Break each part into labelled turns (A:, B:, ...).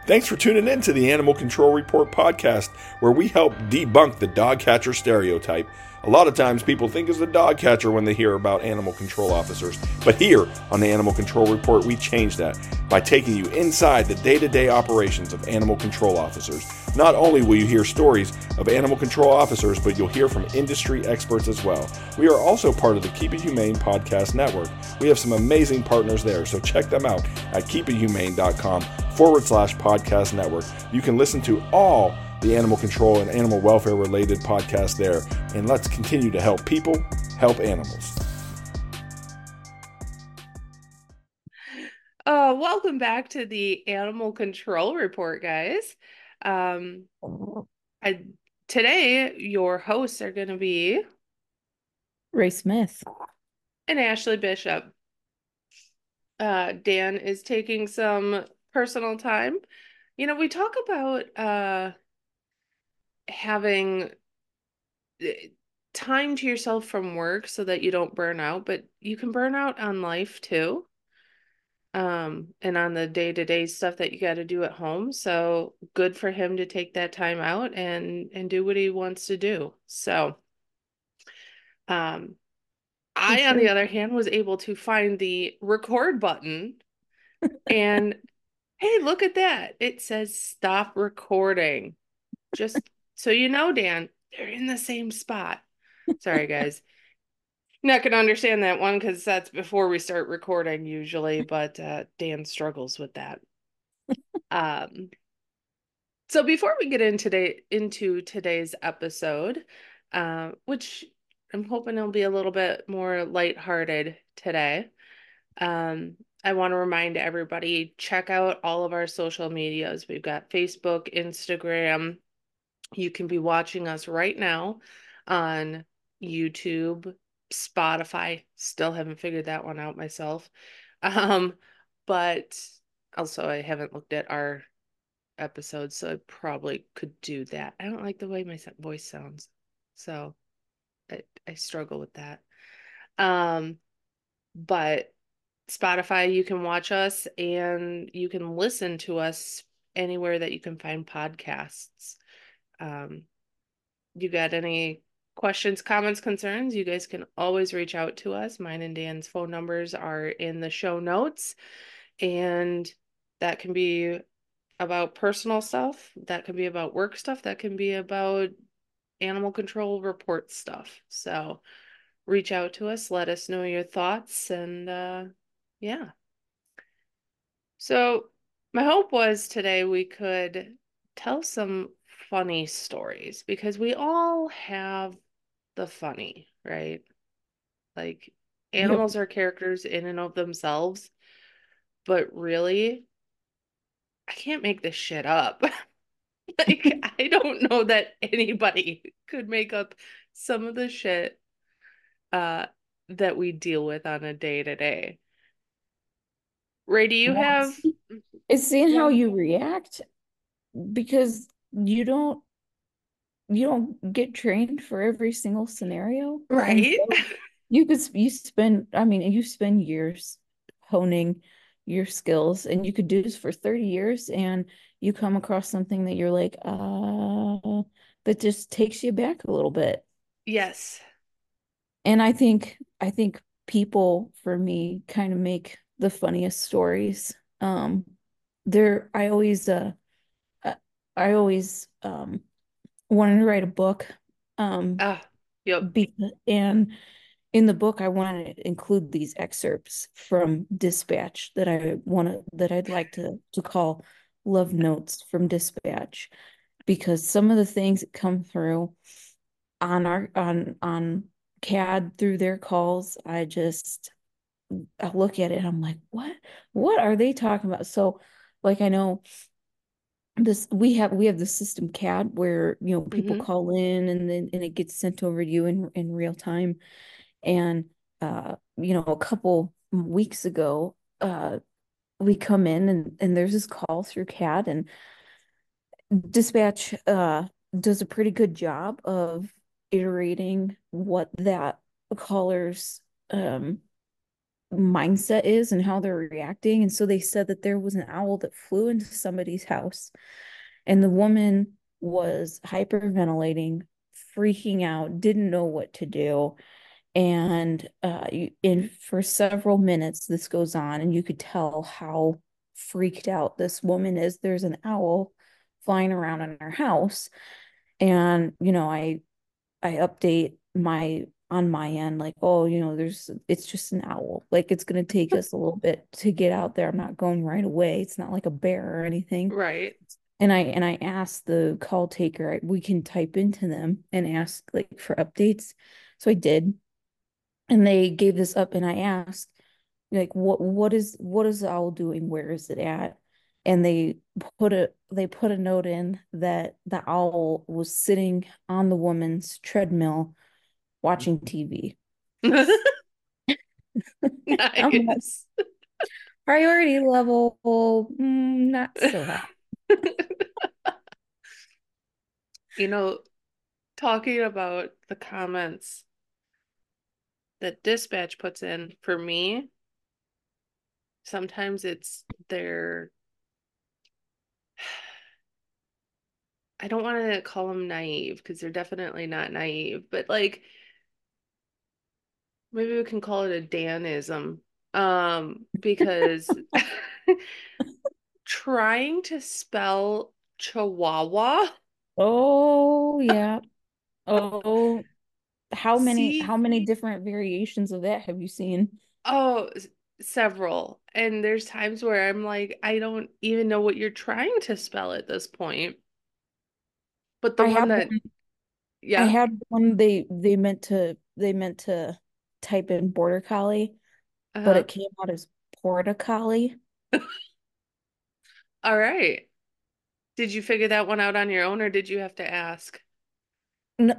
A: Thanks for tuning in to the Animal Control Report podcast, where we help debunk the dog catcher stereotype. A lot of times people think it's the dog catcher when they hear about animal control officers. But here on the Animal Control Report, we change that by taking you inside the day-to-day operations of animal control officers. Not only will you hear stories of animal control officers, but you'll hear from industry experts as well. We are also part of the Keep It Humane podcast network. We have some amazing partners there, so check them out at keepithumane.com/podcast network. You can listen to all the animal control and animal welfare related podcasts there. And let's continue to help people help animals.
B: Welcome back to the Animal Control Report, guys. Today, your hosts are going to be
C: Ray Smith
B: and Ashley Bishop. Dan is taking some personal time. You know, we talk about having time to yourself from work so that you don't burn out, but you can burn out on life too. And on the day-to-day stuff that you got to do at home. So good for him to take that time out and do what he wants to do. So, I, on the other hand, was able to find the record button and hey, look at that. It says stop recording. Just so you know, Dan, they're in the same spot. Sorry, guys. Not gonna understand that one because that's before we start recording usually, but Dan struggles with that. So before we get into today's episode, which I'm hoping it'll be a little bit more lighthearted today, I want to remind everybody, check out all of our social medias. We've got Facebook, Instagram. You can be watching us right now on YouTube, Spotify. Still haven't figured that one out myself. But also I haven't looked at our episodes, so I probably could do that. I don't like the way my voice sounds, so I struggle with that. But Spotify, you can watch us and you can listen to us anywhere that you can find podcasts. You got any questions, comments, concerns, you guys can always reach out to us. Mine and Dan's phone numbers are in the show notes, and that can be about personal stuff, that can be about work stuff, that can be about animal control report stuff. So reach out to us, let us know your thoughts, and yeah. So my hope was today we could tell some funny stories because we all have the funny, right? Like
C: Yep.
B: animals are characters in and of themselves, but really, I can't make this shit up. Like, I don't know that anybody could make up some of the shit uh that we deal with on a day to day. Ray, do you have
C: It's seeing how
B: one?
C: you react because you don't get trained for every single scenario. And
B: Right?
C: so you spend years honing your skills, and you could do this for 30 years, and you come across something that you're like, that just takes you back a little bit.
B: Yes.
C: And I think people, for me, kind of make the funniest stories. There I I always wanted to write a book. Um
B: Ah, yep.
C: and in the book I wanted to include these excerpts from Dispatch that I'd like to call Love Notes from Dispatch, because some of the things that come through on CAD through their calls, I look at it and I'm like, what are they talking about? So, like, I know this we have the system CAD where, people
B: Mm-hmm.
C: call in, and it gets sent over to you in real time. And a couple weeks ago, we come in, and there's this call through CAD, and Dispatch does a pretty good job of iterating what that caller's mindset is and how they're reacting. And so they said that there was an owl that flew into somebody's house, and the woman was hyperventilating, freaking out, didn't know what to do. And in for several minutes, this goes on, and you could tell how freaked out this woman is. There's an owl flying around in her house, and I update my on my end, like, oh, it's just an owl. Like, it's gonna take us a little bit to get out there. I'm not going right away. It's not like a bear or anything.
B: Right.
C: And I asked the call taker, we can type into them and ask like for updates. So I did, and they gave this up, and I asked, like, what is the owl doing? Where is it at? And they put a note in that the owl was sitting on the woman's treadmill watching TV. I'm like,
B: Nice.
C: priority level, not so high.
B: You know, talking about the comments that dispatch puts in, for me, sometimes it's their, I don't want to call them naive because they're definitely not naive, but like maybe we can call it a Danism. Because trying to spell Chihuahua,
C: Oh, yeah. Oh, how many
B: see,
C: how many different variations of that have you seen?
B: oh, several. And there's times where I'm like, I don't even know what you're trying to spell at this point. But the
C: I
B: one
C: had
B: that,
C: one I
B: yeah,
C: had one they meant to type in border collie, but
B: uh-huh.
C: it came out as porta collie.
B: All right. Did you figure that one out on your own or did you have to ask?
C: No.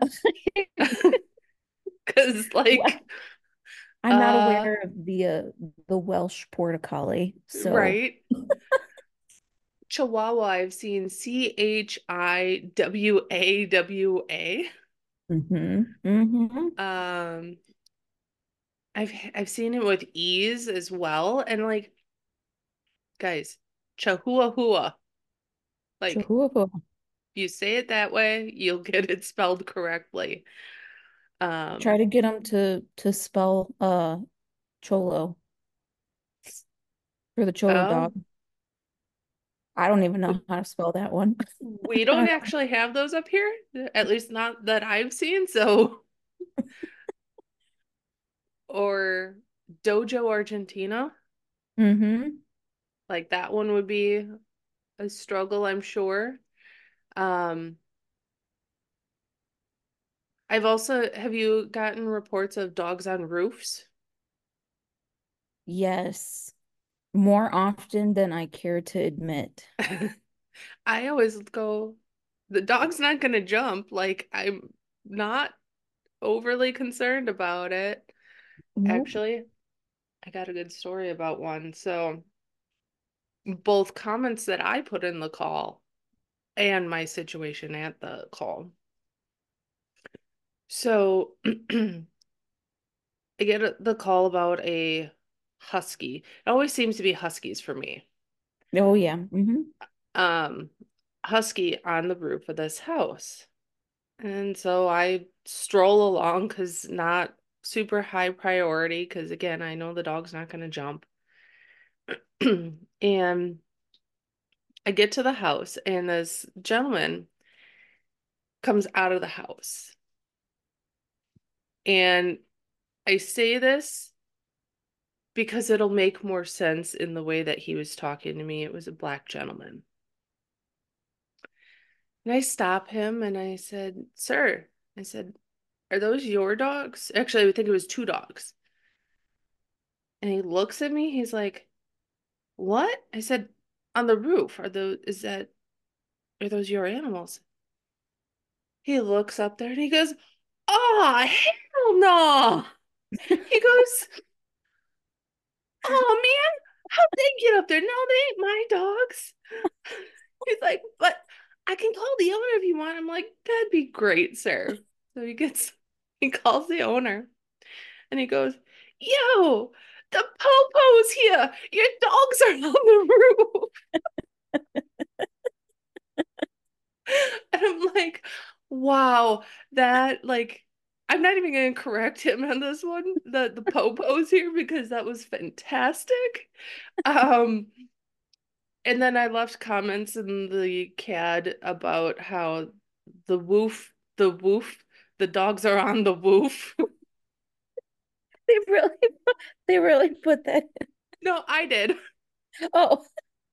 B: Because,
C: What?
B: like,
C: I'm not
B: uh,
C: aware of the Welsh porta collie, so
B: right. Chihuahua, I've seen Chiwawa.
C: mm-hmm.
B: Um, I've seen it with ease as well. And like, guys, Chihuahua. Like,
C: Chihuahua.
B: you say it that way, you'll get it spelled correctly.
C: Try
B: Um,
C: to get them to spell cholo for the cholo
B: oh,
C: dog. I don't even know how to spell that one.
B: we don't actually have those up here, at least not that I've seen. So, or Dojo Argentina,
C: Mm-hmm.
B: like that one would be a struggle, I'm sure. Um, have you gotten reports of dogs on roofs?
C: Yes, more often than I care to admit.
B: I always go, the dog's not gonna jump. Like, I'm not overly concerned about it.
C: Nope.
B: Actually, I got a good story about one. So, both comments that I put in the call and my situation at the call. So, I get the call about a husky. It always seems to be huskies for me.
C: Oh yeah. Mm-hmm.
B: Um, Husky on the roof of this house. And so I stroll along because not super high priority, because again, I know the dog's not going to jump. And I get to the house, and this gentleman comes out of the house. And I say this because it'll make more sense in the way that he was talking to me. It was a black gentleman. And I stop him and I said, "Sir," I said, "are those your dogs?" Actually, I would think it was two dogs. And he looks at me, he's like, "What?" I said, "On the roof. Are those your animals?" He looks up there and he goes, "Oh, hell no." He goes, "Oh man, how'd they get up there? No, they ain't my dogs." He's like, "But I can call the owner if you want." I'm like, "That'd be great, sir." So he calls the owner and he goes, "Yo, the popo's here. Your dogs are on the roof. And I'm like, wow, that like I'm not even gonna correct him on this one, the popo's here because that was fantastic. Um, and then I left comments in the CAD about how the woof, the dogs are on the woof.
C: They really they really put that in.
B: No, I did.
C: Oh.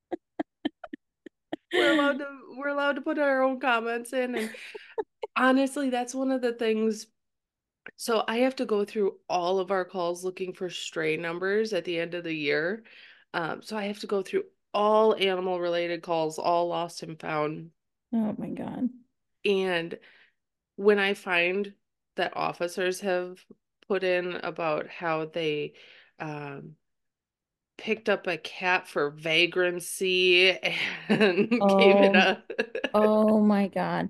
B: We're allowed to put our own comments in, and honestly, that's one of the things. So I have to go through all of our calls looking for stray numbers at the end of the year. So I have to go through all animal related calls, all lost and found.
C: Oh my God.
B: And when I find that officers have put in about how they um, picked up a cat for vagrancy and gave it
C: Oh,
B: a
C: oh my God.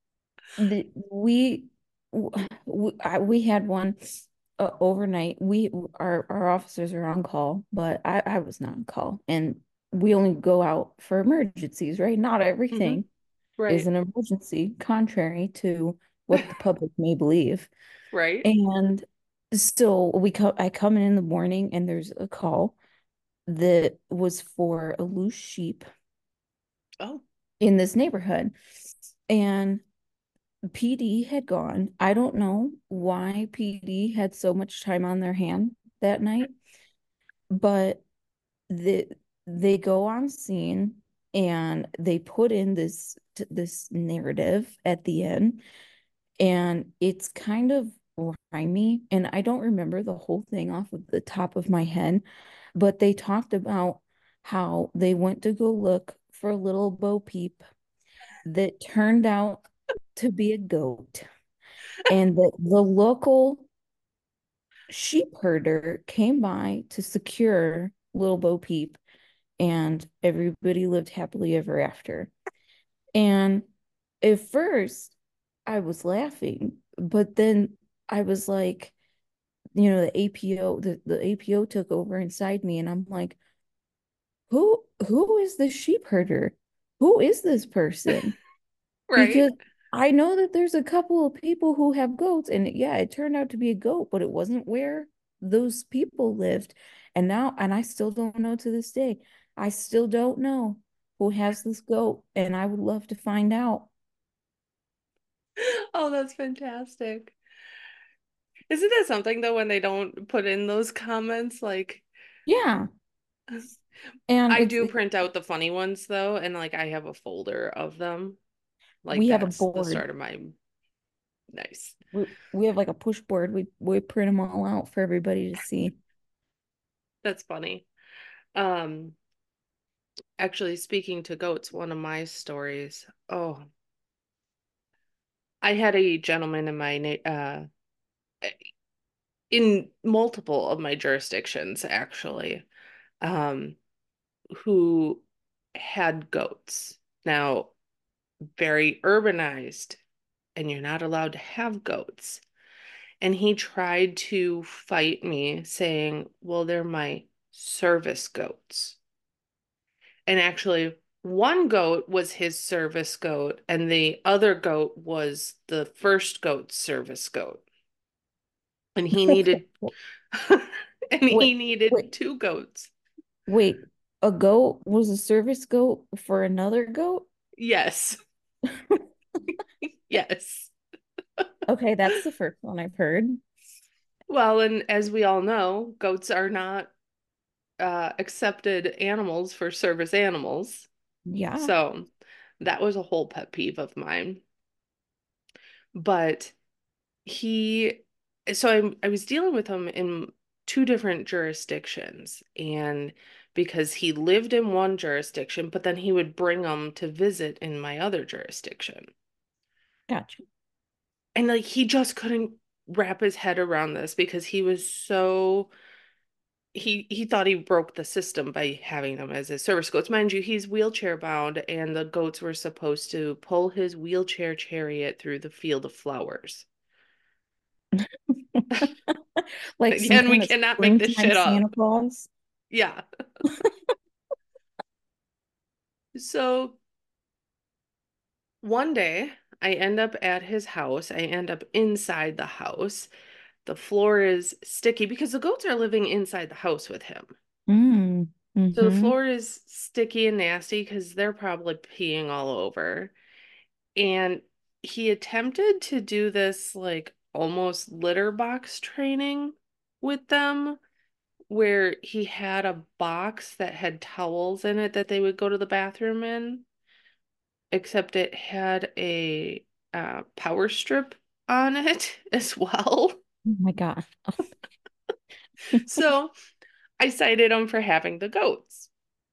C: We we had one overnight. Our officers are on call, but I was not on call, and we only go out for emergencies, right? Not
B: Mhm.
C: everything is
B: Right.
C: an emergency, contrary to what the public may believe.
B: Right.
C: And so I come in the morning, and there's a call that was for a loose sheep
B: Oh.
C: in this neighborhood, and PD had gone. I don't know why PD had so much time on their hand that night, but the they go on scene and they put in this narrative at the end, and it's kind of rhymey, and I don't remember the whole thing off of the top of my head, but they talked about how they went to go look for a little Bo Peep that turned out to be a goat, and the local sheep herder came by to secure little Bo Peep, and everybody lived happily ever after. And at first, I was laughing, but then I was like, the APO, the APO took over inside me, and I'm like, who is this sheep herder? Who is this person?
B: Right.
C: Because I know that there's a couple of people who have goats, and yeah, it turned out to be a goat, but it wasn't where those people lived. And I still don't know to this day. I still don't know who has this goat, and I would love to find out.
B: Oh, that's fantastic. Isn't that something though when they don't put in those comments? Like,
C: Yeah, and
B: I do print out the funny ones though, and like I have a folder of them. Like
C: we have a
B: that's the
C: board.
B: start of my nice.
C: We have like a push board. We print them all out for everybody to see.
B: That's funny. Um, actually, speaking to goats, one of my stories. Oh, I had a gentleman in my in multiple of my jurisdictions actually, um, who had goats. Now, very urbanized, and you're not allowed to have goats. And he tried to fight me, saying, well, they're my service goats. And actually, one goat was his service goat, and the other goat was the first goat's service goat. And he needed and
C: Wait,
B: he needed
C: wait,
B: two goats.
C: wait. A goat was a service goat for another goat?
B: Yes. Yes.
C: Okay, that's the first one I've heard.
B: Well, and as we all know, goats are not accepted animals for service animals.
C: Yeah,
B: So that was a whole pet peeve of mine. But he, so I was dealing with him in two different jurisdictions. And because he lived in one jurisdiction, but then he would bring them to visit in my other jurisdiction.
C: gotcha.
B: And like he just couldn't wrap his head around this because he was so he thought he broke the system by having them as his service goats. Mind you, he's wheelchair bound, and the goats were supposed to pull his wheelchair chariot through the field of flowers.
C: Like some
B: Again, we
C: kind of
B: cannot make this
C: springtime
B: shit up.
C: Santa Claus.
B: Yeah. So one day I end up at his house. I end up inside the house. The floor is sticky because the goats are living inside the house with him.
C: Mm,
B: So the
C: mm-hmm.
B: floor is sticky and nasty because they're probably peeing all over. And he attempted to do this like almost litter box training with them, where he had a box that had towels in it that they would go to the bathroom in, except it had a power strip on it as well.
C: Oh my God.
B: So I cited him for having the goats.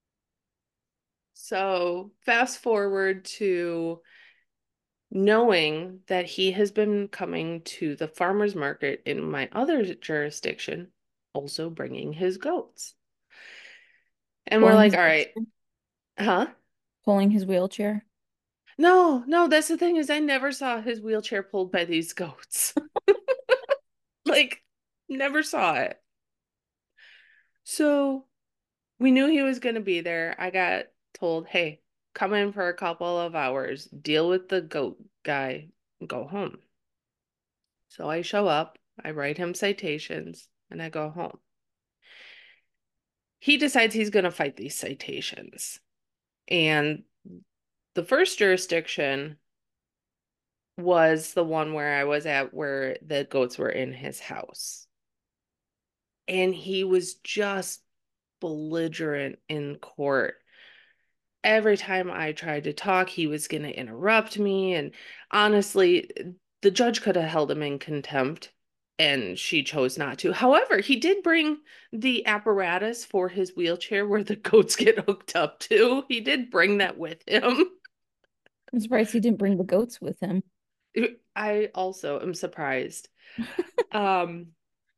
B: So fast forward to knowing that he has been coming to the farmer's market in my other jurisdiction, also bringing his goats. And we're
C: Pulling
B: like,
C: his
B: all right,
C: wheelchair.
B: huh?
C: Pulling his wheelchair.
B: No, no, that's the thing is I never saw his wheelchair pulled by these goats. Like, never saw it. So we knew he was going to be there. I got told, hey, come in for a couple of hours, deal with the goat guy, go home. So I show up, I write him citations, and I go home. He decides he's going to fight these citations. And the first jurisdiction was the one where I was at where the goats were in his house. And he was just belligerent in court. Every time I tried to talk, he was going to interrupt me. And honestly, the judge could have held him in contempt, and she chose not to. However, he did bring the apparatus for his wheelchair where the goats get hooked up to. He did bring that with him.
C: I'm surprised he didn't bring the goats with him.
B: I also am surprised. Um,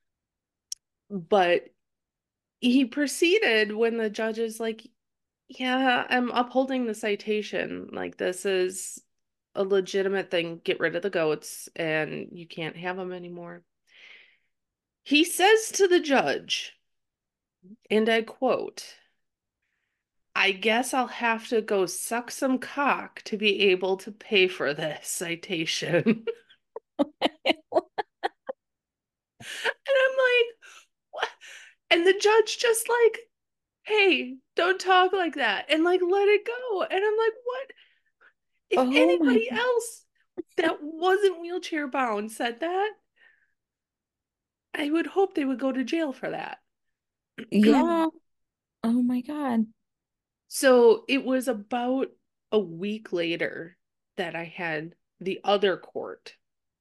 B: but he proceeded when the judge is like, yeah, I'm upholding the citation. Like, this is a legitimate thing. Get rid of the goats and you can't have them anymore. He says to the judge, and I quote, I guess I'll have to go suck some cock to be able to pay for this citation. And I'm like, what? And the judge just like, hey, don't talk like that and like let it go. And I'm like, what? If
C: Oh my
B: anybody else that wasn't wheelchair bound said that, I would hope they would go to jail for that.
C: yeah. Oh my God.
B: So it was about a week later that I had the other court,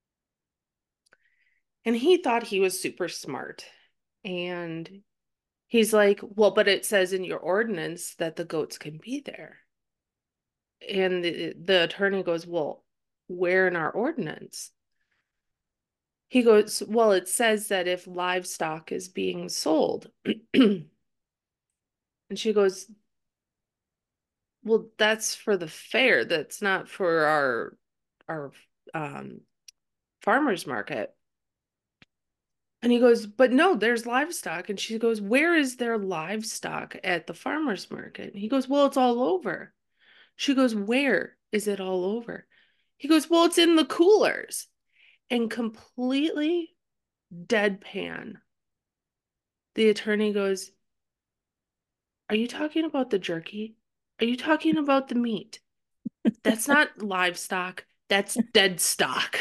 B: and he thought he was super smart. And he's like, well, but it says in your ordinance that the goats can be there. And the attorney goes, well, where in our ordinance? He goes, well, it says that if livestock is being sold. And she goes, well, that's for the fair. That's not for our um farmers market. And he goes, but no, there's livestock. And she goes, where is there livestock at the farmers market? And he goes, well, it's all over. She goes, where is it all over? He goes, well, it's in the coolers. And completely deadpan, the attorney goes, are you talking about the jerky? Are you talking about the meat? That's not livestock. That's dead stock.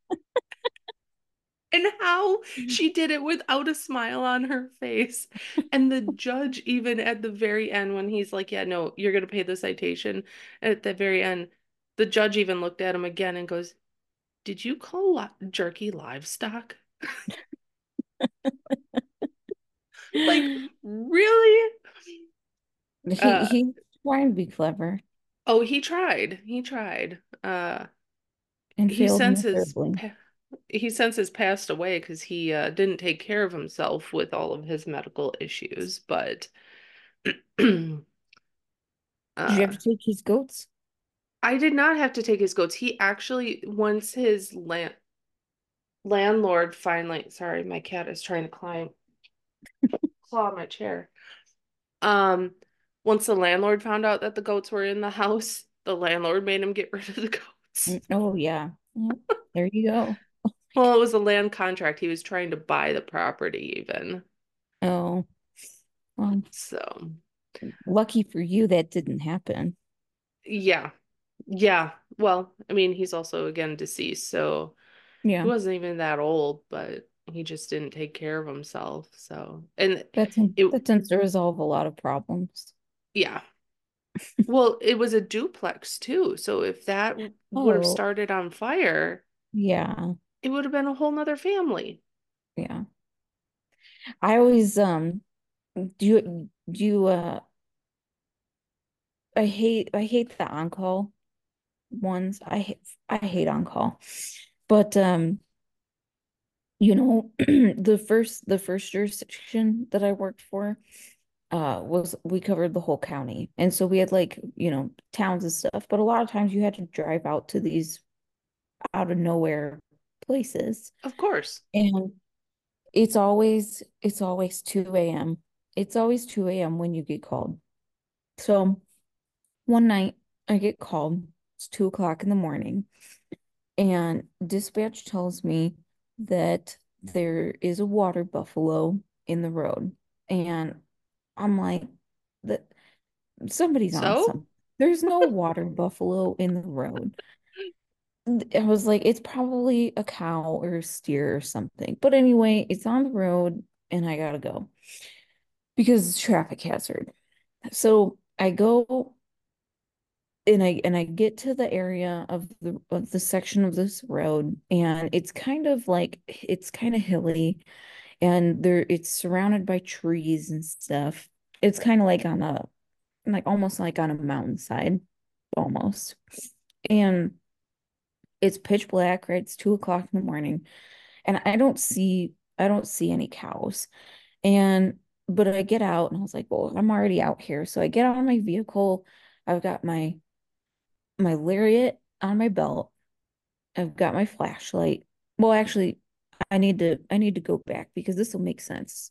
B: And how she did it without a smile on her face. And the judge, even at the very end, when he's like, yeah, no, you're going to pay the citation, at the very end, the judge even looked at him again and goes, did you call jerky livestock? Like, really?
C: He
B: Uh,
C: he's trying to be clever
B: oh, he tried. He tried.
C: and
B: He
C: failed
B: since has
C: miserably.
B: he since has passed away because he didn't take care of himself with all of his medical issues. But
C: Did you have
B: uh,
C: to take his goats?
B: I did not have to take his goats. He actually, once his land, landlord finally, sorry, my cat is trying to claw my chair. Um, Once the landlord found out that the goats were in the house, the landlord made him get rid of the goats.
C: Oh yeah. Yep. There you go.
B: Well, it was a land contract. He was trying to buy the property even.
C: Oh, well,
B: So,
C: lucky for you that didn't happen.
B: yeah. Yeah. Well, I mean, he's also again deceased, so he
C: Yeah,
B: wasn't even that old, but he just didn't take care of himself. So, and
C: that's
B: it,
C: that tends to resolve a lot of problems.
B: yeah. Well, it was a duplex too. So if that would have
C: Oh,
B: started on fire,
C: yeah,
B: it would have been a whole nother family.
C: yeah. I always do you I hate the on-call ones. I hate on-call. But the first jurisdiction that I worked for was we covered the whole county. And so we had like, towns and stuff, but a lot of times you had to drive out to these out of nowhere places.
B: Of course.
C: And it's always 2 a.m. It's always 2 a.m. when you get called. So one night I get called. It's 2 o'clock in the morning, and dispatch tells me that there is a water buffalo in the road. And I'm like, that somebody's on
B: So,
C: some. There's no water buffalo in the road. I was like, it's probably a cow or a steer or something. But anyway, it's on the road and I gotta go because it's a traffic hazard. So I go and I get to the area of the section of this road, and it's kind of hilly, and it's surrounded by trees and stuff. It's kind of like almost like on a mountainside, almost. And it's pitch black, right? It's 2 o'clock in the morning, and I don't see any cows. And but I get out and I was like, well, I'm already out here. So I get out of my vehicle. I've got my lariat on my belt. I've got my flashlight. Well, actually, I need to go back because this will make sense.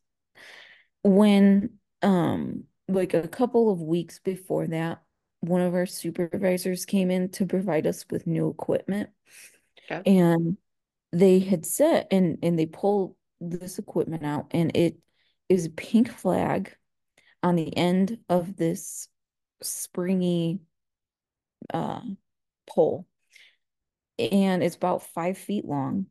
C: When like a couple of weeks before that, one of our supervisors came in to provide us with new equipment,
B: okay.
C: and they had said and they pulled this equipment out, and it is a pink flag on the end of this springy uh pole, and it's about 5 feet long.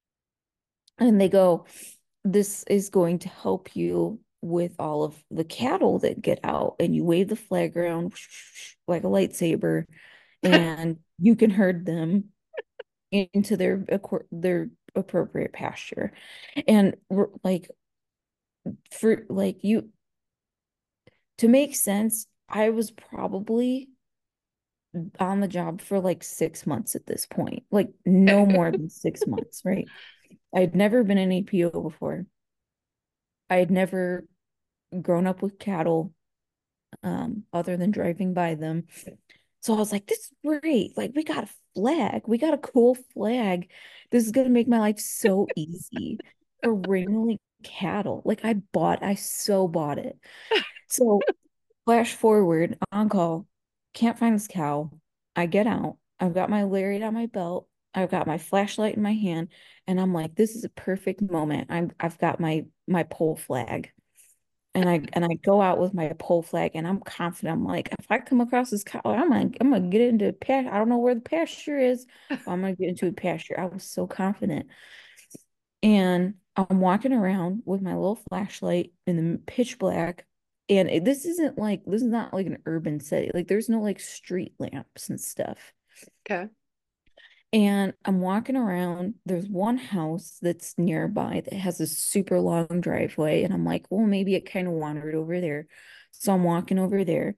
C: And they go, this is going to help you with all of the cattle that get out. And you wave the flag around like a lightsaber, and you can herd them into their appropriate pasture. And like for like you to make sense, I was probably on the job for like 6 months at this point, like no more than 6 months, right? I'd never been an APO before. I had never grown up with cattle, other than driving by them. So I was like, this is great. Like, we got a flag. We got a cool flag. This is gonna make my life so easy for wrangling cattle. Like, I so bought it. So flash forward, on call, can't find this cow. I get out. I've got my lariat on my belt. I've got my flashlight in my hand, and I'm like, this is a perfect moment. I've got my pole flag. And I go out with my pole flag, and I'm confident. I'm like, if I come across this cow, I'm gonna get into a pasture. I don't know where the pasture is, but I'm gonna get into a pasture. I was so confident. And I'm walking around with my little flashlight in the pitch black. And this is not like an urban setting. Like, there's no like street lamps and stuff.
B: Okay.
C: And I'm walking around. There's one house that's nearby that has a super long driveway. And I'm like, well, maybe it kind of wandered over there. So I'm walking over there.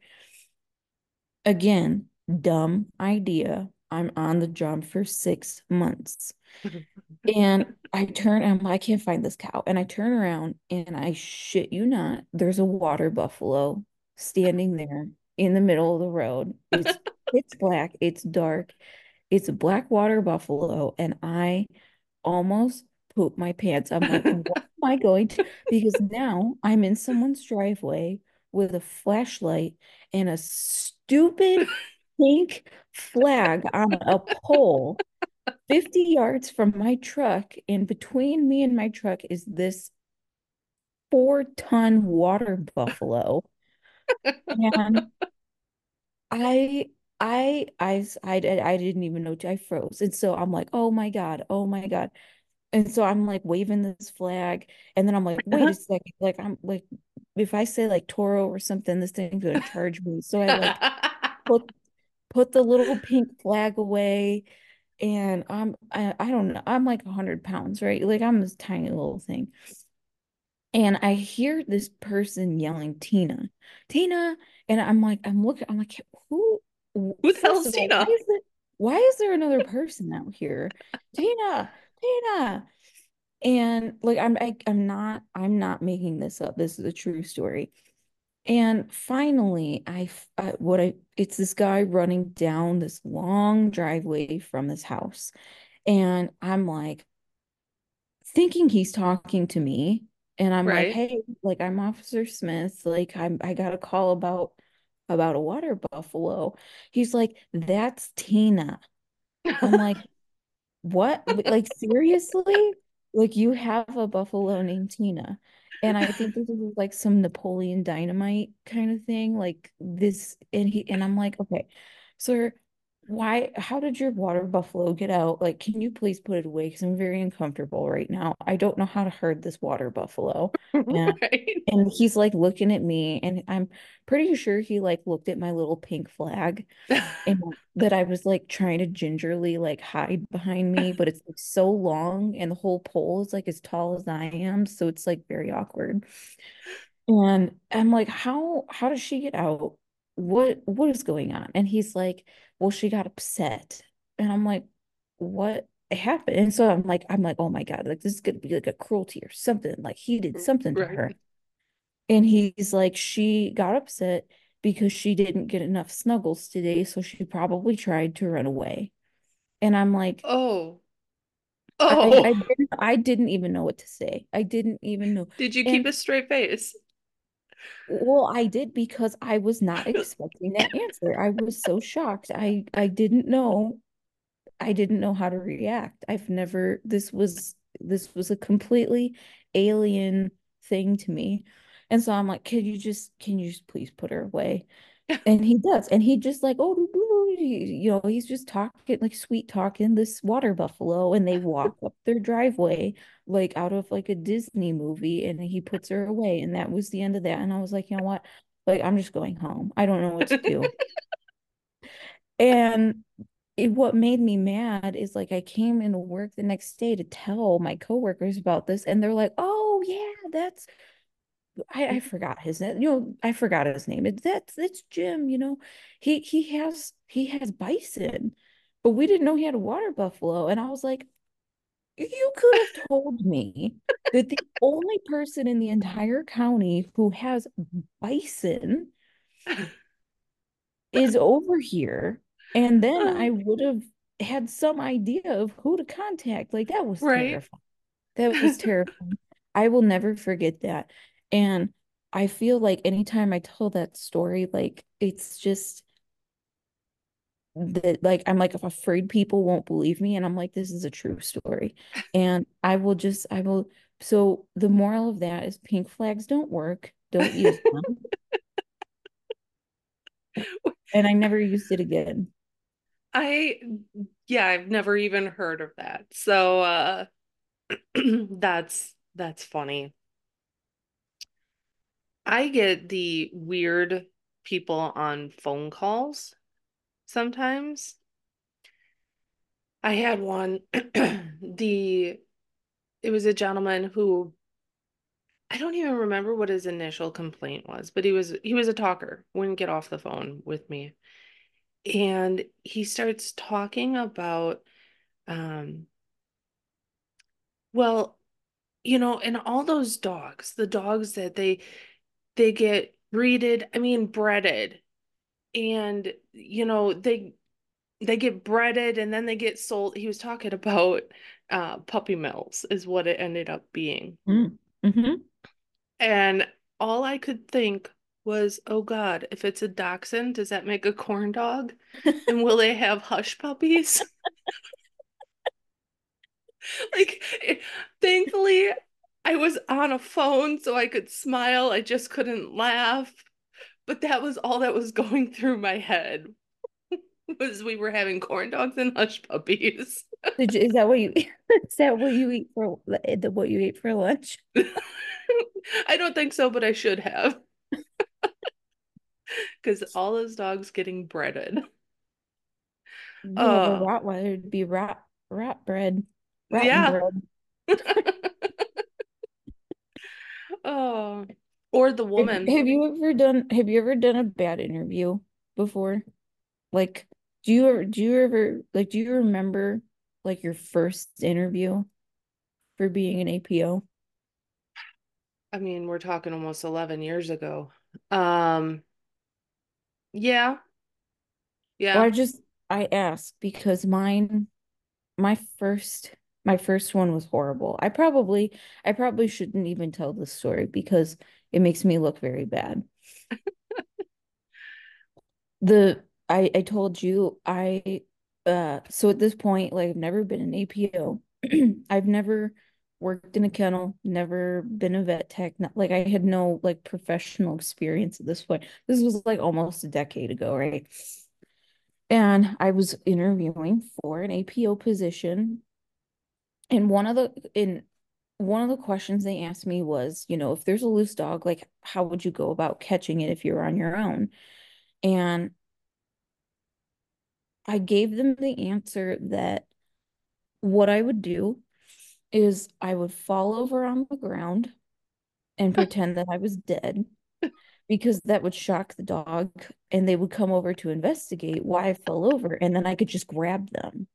C: Again, dumb idea. I'm on the job for 6 months. And I can't find this cow. And I turn around, and I shit you not, there's a water buffalo standing there in the middle of the road. It's pitch black, it's dark, it's a black water buffalo. And I almost poop my pants. I'm like, what am I going to? Because now I'm in someone's driveway with a flashlight and a stupid pink flag on a pole 50 yards from my truck. And between me and my truck is this 4-ton water buffalo. And I I didn't even know I froze. And so I'm like, oh my God, oh my God. And so I'm like waving this flag. And then I'm like, wait a second. Like I'm like, if I say like Toro or something, this thing's gonna charge me. So I like put put the little pink flag away. And I don't know, I'm like 100 pounds, right? Like I'm this tiny little thing. And I hear this person yelling, Tina, Tina. And I'm like, I'm looking, I'm like, who?
B: Who the
C: First
B: hell's
C: of all, why
B: Tina?
C: is it? Why is there another person out here? Tina, Tina. And like, I'm not making this up. This is a true story. And finally, it's this guy running down this long driveway from this house. And I'm like, thinking he's talking to me, and I'm like,
B: Right.
C: hey, like I'm Officer Smith, like I got a call about a water buffalo. He's like, that's Tina. I'm like, what? Like seriously? Like you have a buffalo named Tina. And I think this is like some Napoleon Dynamite kind of thing. Like this, and I'm like, okay, sir, how did your water buffalo get out? Like, can you please put it away? Because I'm very uncomfortable right now. I don't know how to herd this water buffalo. And
B: Right.
C: and he's like looking at me, and I'm pretty sure he like looked at my little pink flag and that I was like trying to gingerly like hide behind me, but it's like so long and the whole pole is like as tall as I am, so it's like very awkward. And I'm like, how does she get out? What is going on? And he's like, well, she got upset. And I'm like, what happened? And so I'm like, oh my God, like this is gonna be like a cruelty or something. Like he did something to
B: Right.
C: her. And he's like, she got upset because she didn't get enough snuggles today, so she probably tried to run away. And I'm like,
B: Oh.
C: I
B: Oh.
C: I didn't, I didn't even know what to say. I didn't even know.
B: Did you keep
C: And
B: a straight face?
C: well, I did because I was not expecting that answer. I was so shocked. I didn't know. I didn't know how to react. I've never, this was a completely alien thing to me. And so I'm like, can you just please put her away? And he does. And he just like, oh, he's just talking, like sweet talking this water buffalo. And they walk up their driveway, like out of like a Disney movie. And he puts her away. And that was the end of that. And I was like, you know what? Like, I'm just going home. I don't know what to do. And what made me mad is like I came into work the next day to tell my coworkers about this. And they're like, oh, yeah, I forgot his name. I forgot his name. It's Jim, he has bison, but we didn't know he had a water buffalo. And I was like, you could have told me that the only person in the entire county who has bison is over here. And then I would have had some idea of who to contact. Like that was
B: Right.
C: terrifying. That was terrifying. I will never forget that. And I feel like anytime I tell that story, like it's just that like I'm like afraid people won't believe me. And I'm like, this is a true story. And I will so the moral of that is pink flags don't work. Don't use them. And I never used it again.
B: I yeah, I've never even heard of that. So that's funny. I get the weird people on phone calls sometimes. I had one the it was a gentleman who I don't even remember what his initial complaint was, but he was a talker, wouldn't get off the phone with me. And he starts talking about um well, and all those dogs, the dogs that they get breeded, I mean breeded, and they they get breaded and then they get sold. He was talking about puppy mills is what it ended up being.
C: Mm. Hmm.
B: And all I could think was, oh God, if it's a dachshund, does that make a corn dog? And will they have hush puppies? Like, thankfully, I was on a phone so I could smile. I just couldn't laugh. But that was all that was going through my head was we were having corn dogs and hush puppies.
C: Is that what you is that what you eat for what you ate for lunch?
B: I don't think so, but I should have because all those dogs getting breaded.
C: You have a
B: Oh,
C: Rottweiler, it'd be rat bread, rotten
B: yeah.
C: bread.
B: Oh, or the woman.
C: Have you ever done a bad interview before? Like, do you ever like do you remember like your first interview for being an APO?
B: I mean, we're talking almost 11 years ago. Um, yeah,
C: Well,
B: yeah.
C: I asked because my first my first one was horrible. I probably shouldn't even tell this story because it makes me look very bad. The I told you so at this point, like I've never been an APO. I've never worked in a kennel, never been a vet tech. Not, like I had no like professional experience at this point. This was like almost a decade ago, right? And I was interviewing for an APO position. And one of the questions they asked me was, you know, if there's a loose dog, like how would you go about catching it if you're on your own? And I gave them the answer that what I would do is I would fall over on the ground and pretend that I was dead because that would shock the dog and they would come over to investigate why I fell over and then I could just grab them.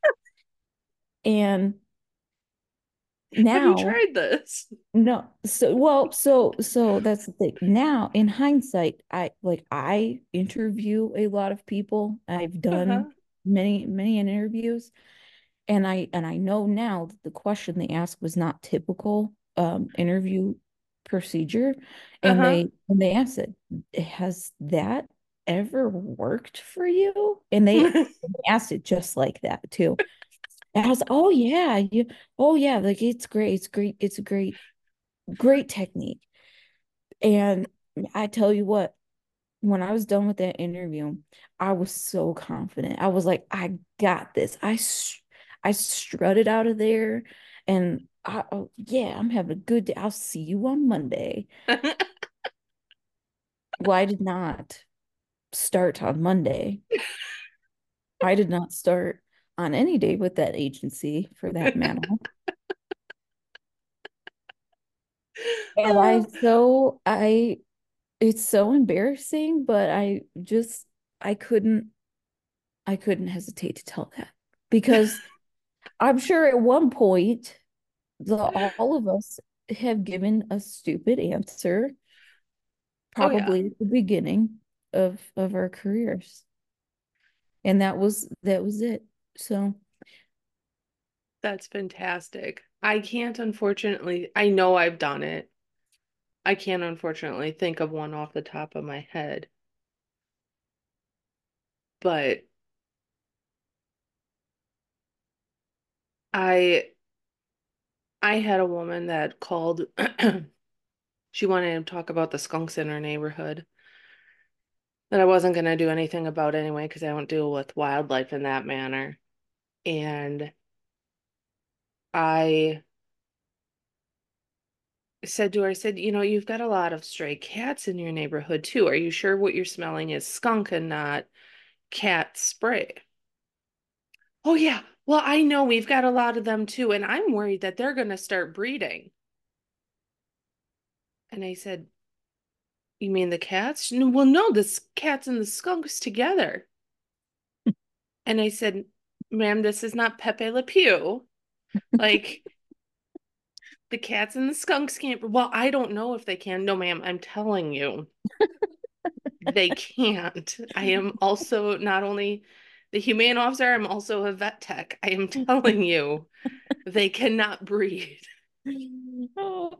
C: And
B: Have you
C: now,
B: tried this?
C: no, so that's the thing. Now, in hindsight, I interview a lot of people. I've done
B: Uh-huh.
C: many interviews. And I know now that the question they asked was not typical interview procedure.
B: Uh-huh.
C: And they asked it, has that ever worked for you? And they asked it just like that too. And I was, oh yeah, oh yeah, like it's great, it's a great technique. And I tell you what, when I was done with that interview, I was so confident. I was like, I got this. I strutted out of there and oh, yeah, I'm having a good day. I'll see you on Monday. Well, I did not start on Monday. I did not start on any day with that agency for that matter. And it's so embarrassing, but I couldn't I couldn't hesitate to tell that because I'm sure at one point all of us have given a stupid answer,
B: Oh yeah,
C: probably at the beginning of our careers. And that was it. So
B: that's fantastic. I can't unfortunately, I know I've done it. I can't unfortunately think of one off the top of my head, but I I had a woman that called she wanted to talk about the skunks in her neighborhood that I wasn't going to do anything about anyway because I don't deal with wildlife in that manner. And I said to her, I said, you know, you've got a lot of stray cats in your neighborhood too. Are you sure what you're smelling is skunk and not cat spray? Oh, yeah. Well, I know we've got a lot of them too, and I'm worried that they're going to start breeding. And I said, you mean the cats? No, well, no, the cats and the skunks together. And I said, ma'am, this is not Pepe Le Pew. Like, the cats and the skunks can't. Well, I don't know if they can. No, ma'am, I'm telling you, they can't. I am also not only The humane officer, I'm also a vet tech. I am telling you, they cannot breed.
C: Oh.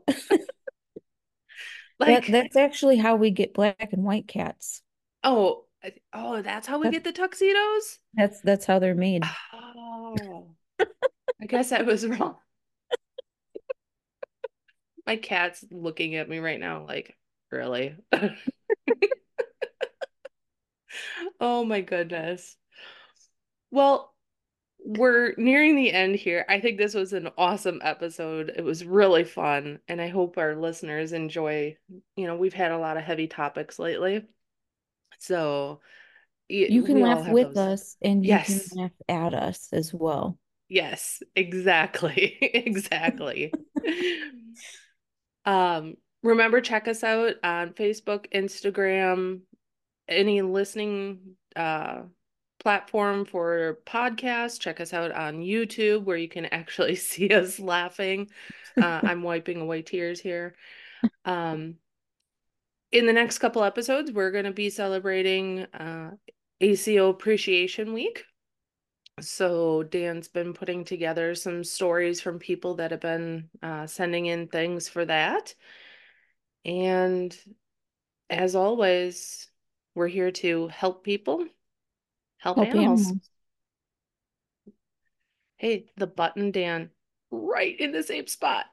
B: Like,
C: That's actually how we get black and white cats.
B: oh, oh, that's how we
C: That,
B: get the tuxedos?
C: that's how they're made.
B: Oh, I guess I was wrong. My cat's looking at me right now, like, really? Oh my goodness. Well, we're nearing the end here. I think this was an awesome episode. It was really fun, and I hope our listeners enjoy. We've had a lot of heavy topics lately. So
C: You can
B: we all
C: laugh
B: have
C: with
B: those.
C: us and you can
B: Yes.
C: laugh at us as well.
B: Yes, exactly. Exactly. Remember, check us out on Facebook, Instagram, any listening platform for podcasts. Check us out on YouTube where you can actually see us laughing. I'm wiping away tears here. Um, in the next couple episodes, we're going to be celebrating ACO Appreciation Week. So Dan's been putting together some stories from people that have been sending in things for that. And as always, we're here to help people, help
C: Help
B: animals.
C: animals.
B: Hey, the button, Dan, right in the same spot.